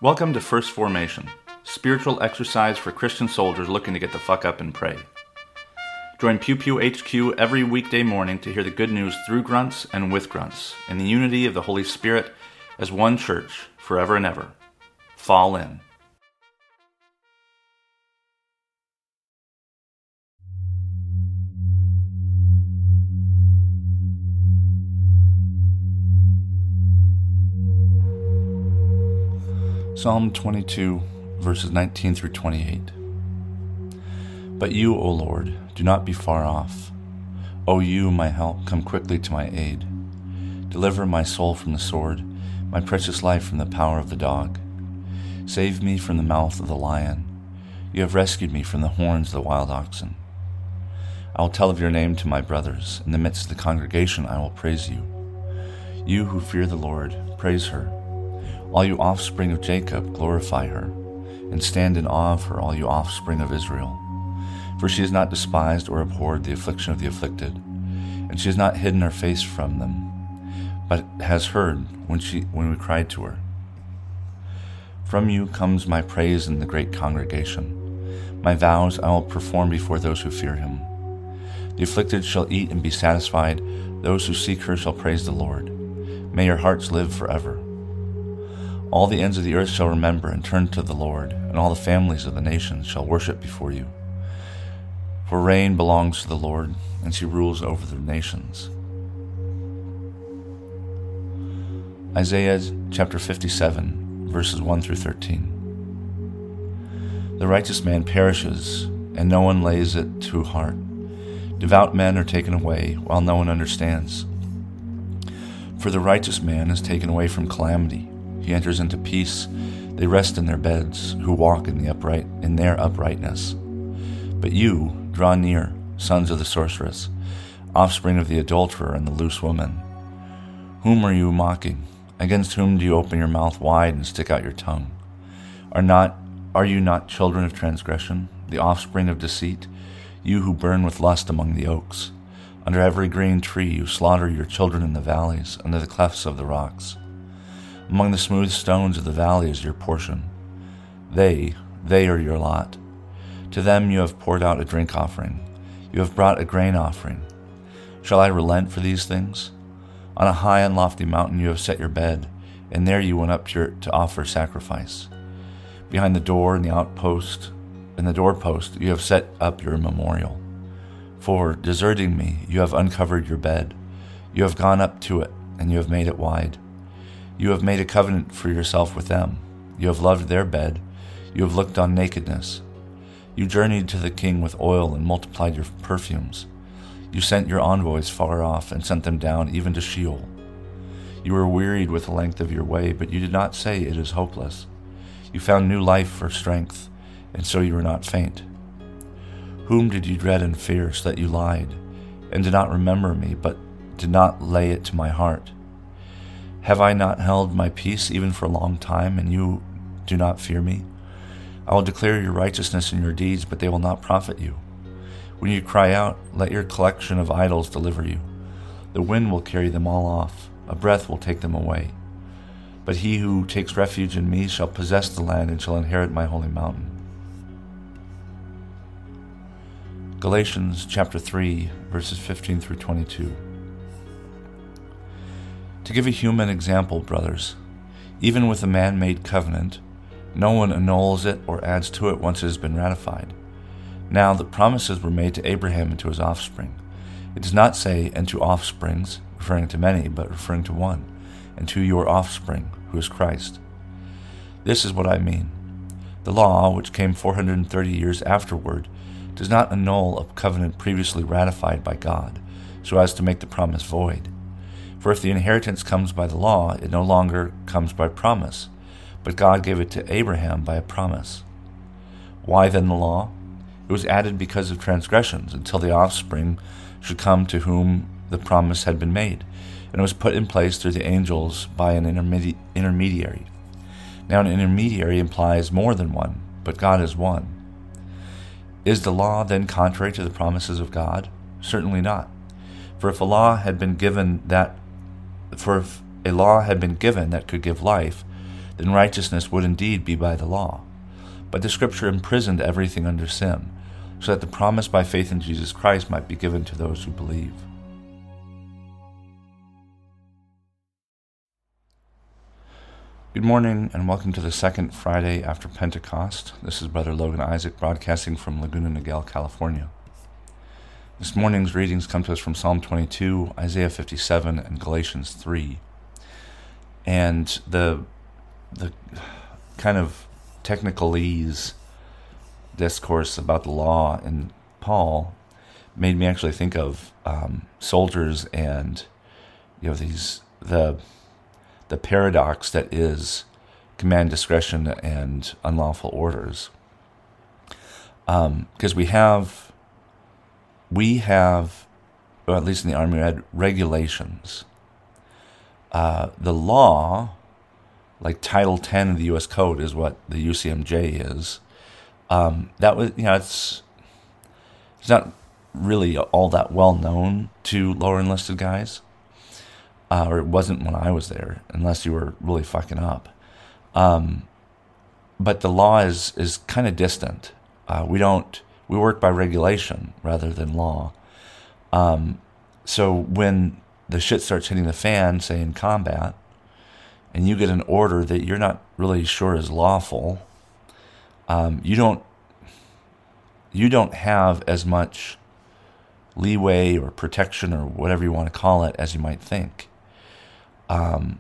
Welcome to First Formation, spiritual exercise for Christian soldiers looking to get the fuck up and pray. Join Pew Pew HQ every weekday morning to hear the good news through grunts and with grunts, in the unity of the Holy Spirit as one church, forever and ever. Fall in. Psalm 22, verses 19 through 28. But you, O Lord, do not be far off. O you, my help, come quickly to my aid. Deliver my soul from the sword, my precious life from the power of the dog. Save me from the mouth of the lion. You have rescued me from the horns of the wild oxen. I will tell of your name to my brothers. In the midst of the congregation I will praise you. You who fear the Lord, praise her. All you offspring of Jacob, glorify her, and stand in awe of her, all you offspring of Israel. For she has not despised or abhorred the affliction of the afflicted, and she has not hidden her face from them, but has heard when we cried to her. From you comes my praise in the great congregation. My vows I will perform before those who fear him. The afflicted shall eat and be satisfied. Those who seek her shall praise the Lord. May your hearts live forever. All the ends of the earth shall remember and turn to the Lord, and all the families of the nations shall worship before you. For reign belongs to the Lord, and she rules over the nations. Isaiah chapter 57, verses 1 through 13. The righteous man perishes, and no one lays it to heart. Devout men are taken away, while no one understands. For the righteous man is taken away from calamity. He enters into peace. They rest in their beds, who walk in their uprightness. But you, draw near, sons of the sorceress, offspring of the adulterer and the loose woman. Whom are you mocking? Against whom do you open your mouth wide and stick out your tongue? Are you not children of transgression, the offspring of deceit, you who burn with lust among the oaks? Under every green tree you slaughter your children in the valleys, under the clefts of the rocks. Among the smooth stones of the valley is your portion. They are your lot. To them you have poured out a drink offering. You have brought a grain offering. Shall I relent for these things? On a high and lofty mountain you have set your bed, and there you went up to offer sacrifice. Behind the door and the doorpost you have set up your memorial. For, deserting me, you have uncovered your bed. You have gone up to it, and you have made it wide. You have made a covenant for yourself with them. You have loved their bed. You have looked on nakedness. You journeyed to the king with oil and multiplied your perfumes. You sent your envoys far off and sent them down even to Sheol. You were wearied with the length of your way, but you did not say it is hopeless. You found new life for strength, and so you were not faint. Whom did you dread and fear, so that you lied, and did not remember me, but did not lay it to my heart? Have I not held my peace even for a long time, and you do not fear me? I will declare your righteousness and your deeds, but they will not profit you. When you cry out, let your collection of idols deliver you. The wind will carry them all off. A breath will take them away. But he who takes refuge in me shall possess the land and shall inherit my holy mountain. Galatians chapter 3, verses 15 through 22. To give a human example, brothers, even with a man-made covenant, no one annuls it or adds to it once it has been ratified. Now the promises were made to Abraham and to his offspring. It does not say, and to offsprings, referring to many, but referring to one, and to your offspring, who is Christ. This is what I mean. The law, which came 430 years afterward, does not annul a covenant previously ratified by God, so as to make the promise void. For if the inheritance comes by the law, it no longer comes by promise, but God gave it to Abraham by a promise. Why then the law? It was added because of transgressions, until the offspring should come to whom the promise had been made, and it was put in place through the angels by an intermediary. Now an intermediary implies more than one, but God is one. Is the law then contrary to the promises of God? Certainly not. For if a law had been given that could give life, then righteousness would indeed be by the law. But the Scripture imprisoned everything under sin, so that the promise by faith in Jesus Christ might be given to those who believe. Good morning, and welcome to the second Friday after Pentecost. This is Brother Logan Isaac, broadcasting from Laguna Niguel, California. This morning's readings come to us from Psalm 22, Isaiah 57, and Galatians 3. And the kind of technicalese discourse about the law in Paul made me actually think of soldiers and the paradox that is command discretion and unlawful orders. Because we have, or at least in the Army, we had regulations. The law, like Title 10 of the U.S. Code, is what the UCMJ is. That was, it's not really all that well known to lower enlisted guys, or it wasn't when I was there, unless you were really fucking up. But the law is kind of distant. We work by regulation rather than law. So when the shit starts hitting the fan, say in combat, and you get an order that you're not really sure is lawful, you don't have as much leeway or protection or whatever you want to call it as you might think. And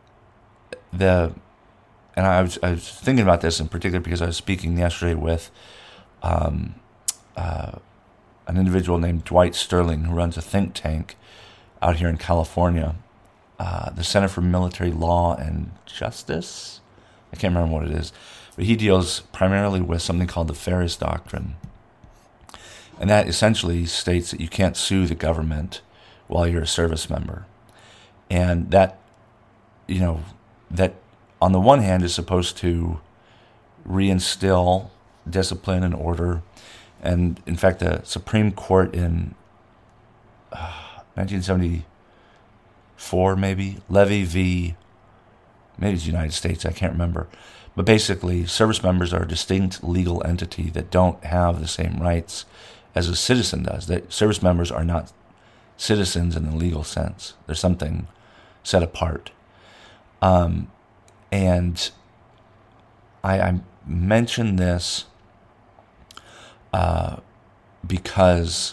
I was thinking about this in particular because I was speaking yesterday with an individual named Dwight Sterling, who runs a think tank out here in California, the Center for Military Law and Justice. I can't remember what it is, but he deals primarily with something called the Ferris Doctrine. And that essentially states that you can't sue the government while you're a service member. And that on the one hand is supposed to reinstill discipline and order. And in fact, the Supreme Court in 1974, maybe, Levy v. maybe it's the United States, I can't remember. But basically, service members are a distinct legal entity that don't have the same rights as a citizen does. That service members are not citizens in the legal sense. There's something set apart. And I mention this because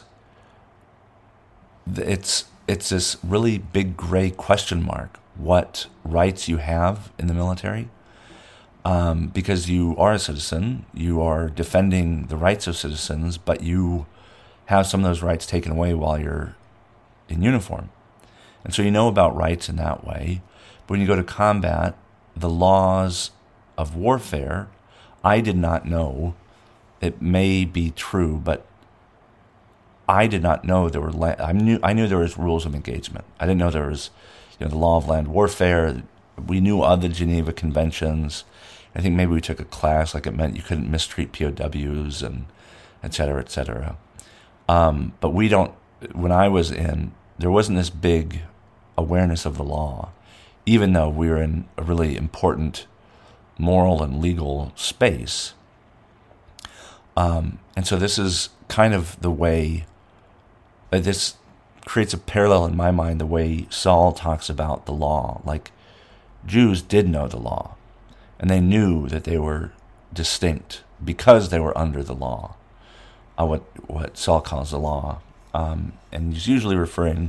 it's this really big gray question mark, what rights you have in the military. Because you are a citizen, you are defending the rights of citizens, but you have some of those rights taken away while you're in uniform. And so you know about rights in that way. But when you go to combat, the laws of warfare, I did not know. It may be true, but I did not know there were. I knew there was rules of engagement. I didn't know there was, the law of land warfare. We knew of the Geneva Conventions. I think maybe we took a class, like it meant you couldn't mistreat POWs and et cetera, et cetera. But we don't. When I was in, there wasn't this big awareness of the law, even though we were in a really important moral and legal space. And so this is kind of the way, this creates a parallel in my mind, the way Saul talks about the law. Like, Jews did know the law, and they knew that they were distinct because they were under the law, what Saul calls the law. And he's usually referring,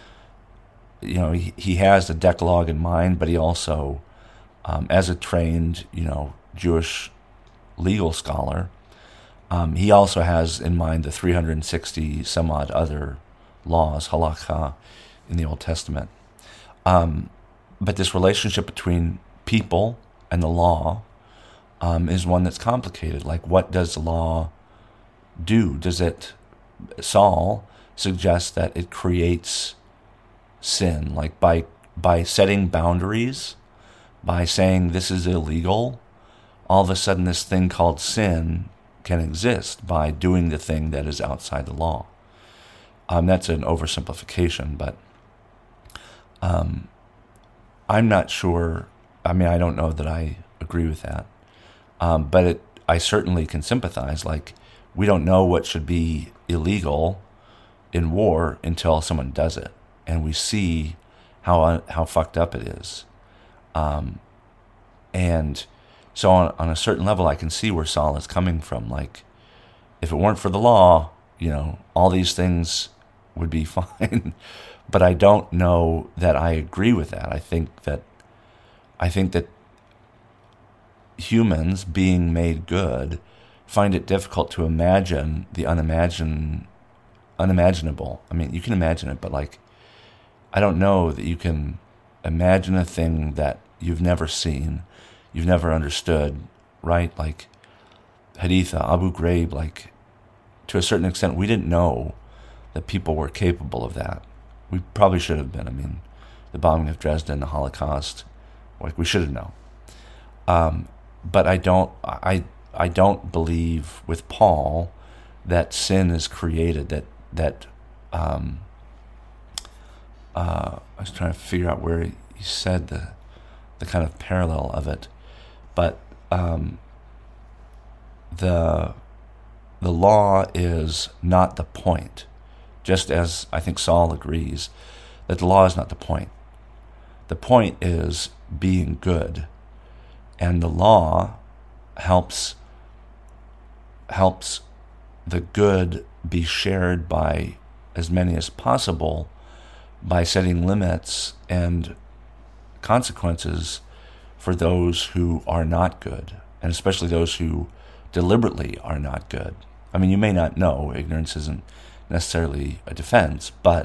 he has the Decalogue in mind, but he also, as a trained, Jewish legal scholar, he also has in mind the 360 some odd other laws, halakha, in the Old Testament. But this relationship between people and the law is one that's complicated. Like, what does the law do? Saul suggests that it creates sin, like by setting boundaries, by saying this is illegal, all of a sudden this thing called sin can exist by doing the thing that is outside the law. That's an oversimplification, but I'm not sure I mean, I don't know that I agree with that. But I certainly can sympathize. Like, we don't know what should be illegal in war until someone does it, and we see how fucked up it is. And so on a certain level, I can see where Saul is coming from. Like, if it weren't for the law, all these things would be fine. But I don't know that I agree with that. I think that humans, being made good, find it difficult to imagine the unimaginable. I mean, you can imagine it, but like, I don't know that you can imagine a thing that you've never seen, you've never understood, right? Like Haditha, Abu Ghraib, like, to a certain extent, we didn't know that people were capable of that. We probably should have been. I mean, the bombing of Dresden, the Holocaust, like, we should have known. But I don't believe with Paul that sin is created. I was trying to figure out where he said the kind of parallel of it, but the law is not the point. Just as I think Saul agrees that the law is not the point. The point is being good. And the law helps the good be shared by as many as possible by setting limits and consequences for those who are not good, and especially those who deliberately are not good. I mean, you may not know. Ignorance isn't necessarily a defense, but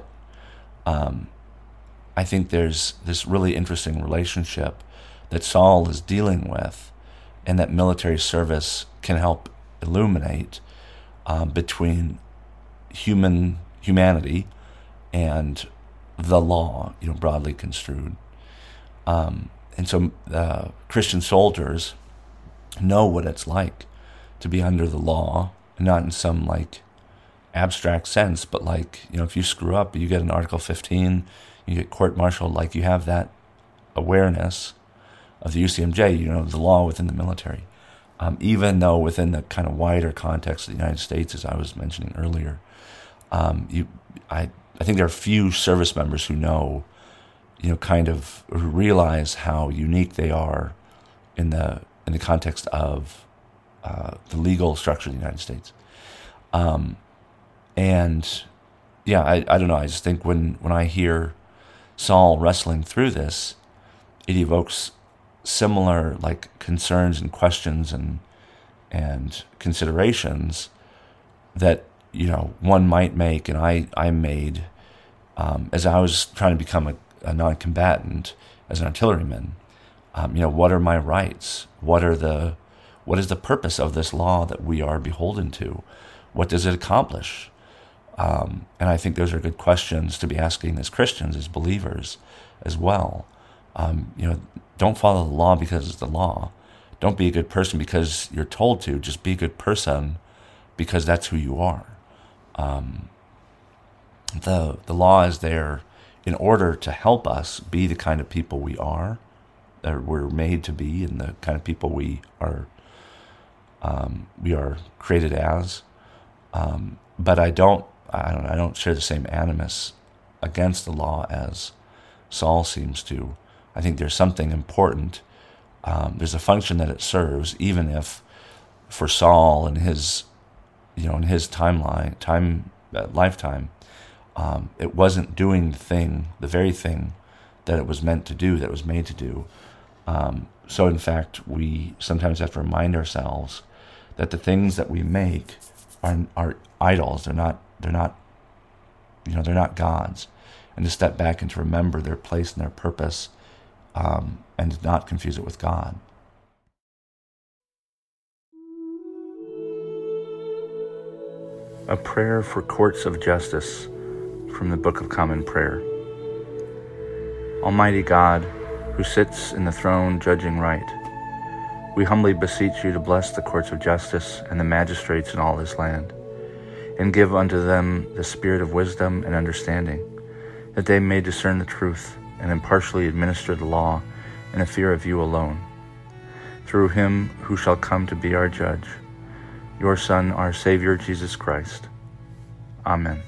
I think there's this really interesting relationship that Saul is dealing with, and that military service can help illuminate between humanity and the law, broadly construed. And so Christian soldiers know what it's like to be under the law, not in some like abstract sense, but like, if you screw up, you get an Article 15, you get court-martialed, like you have that awareness of the UCMJ, the law within the military. Even though within the kind of wider context of the United States, as I was mentioning earlier, I think there are few service members who know, who realize how unique they are in the context of the legal structure of the United States. And yeah, I don't know. I just think when I hear Saul wrestling through this, it evokes similar like concerns and questions and considerations that one might make, and I made as I was trying to become a non-combatant as an artilleryman. What are my rights? What is the purpose of this law that we are beholden to? What does it accomplish? And I think those are good questions to be asking as Christians, as believers as well. Don't follow the law because it's the law. Don't be a good person because you're told to. Just be a good person because that's who you are. The law is there in order to help us be the kind of people we are, that we're made to be, and the kind of people we are created as. But I don't share the same animus against the law as Saul seems to. I think there's something important. There's a function that it serves, even if for Saul and his lifetime, it wasn't doing the very thing that it was meant to do, that it was made to do. So in fact, we sometimes have to remind ourselves that the things that we make are idols. They're not gods, and to step back and to remember their place and their purpose, and to not confuse it with God. A prayer for courts of justice from the Book of Common Prayer. Almighty God, who sits in the throne judging right, we humbly beseech you to bless the courts of justice and the magistrates in all this land, and give unto them the spirit of wisdom and understanding, that they may discern the truth and impartially administer the law and a fear of you alone. Through him who shall come to be our judge, your Son, our Savior, Jesus Christ. Amen.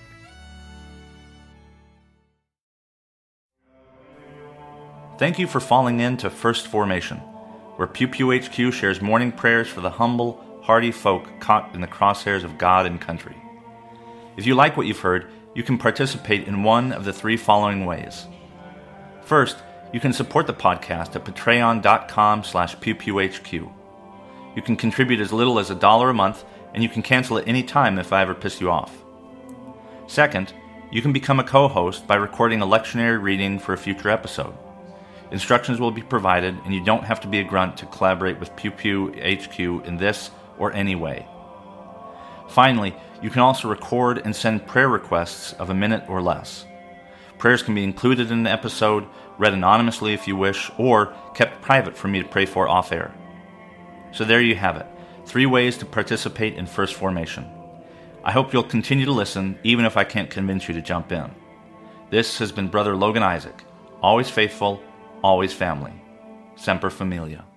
Thank you for falling in to First Formation, where Pew Pew HQ shares morning prayers for the humble, hardy folk caught in the crosshairs of God and country. If you like what you've heard, you can participate in one of the three following ways. First, you can support the podcast at patreon.com/pewpewhq. You can contribute as little as $1 a month, and you can cancel at any time if I ever piss you off. Second, you can become a co-host by recording a lectionary reading for a future episode. Instructions will be provided, and you don't have to be a grunt to collaborate with Pew Pew HQ in this or any way. Finally, you can also record and send prayer requests of a minute or less. Prayers can be included in the episode, read anonymously if you wish, or kept private for me to pray for off-air. So there you have it, 3 ways to participate in First Formation. I hope you'll continue to listen, even if I can't convince you to jump in. This has been Brother Logan Isaac, always faithful, always family. Semper Familia.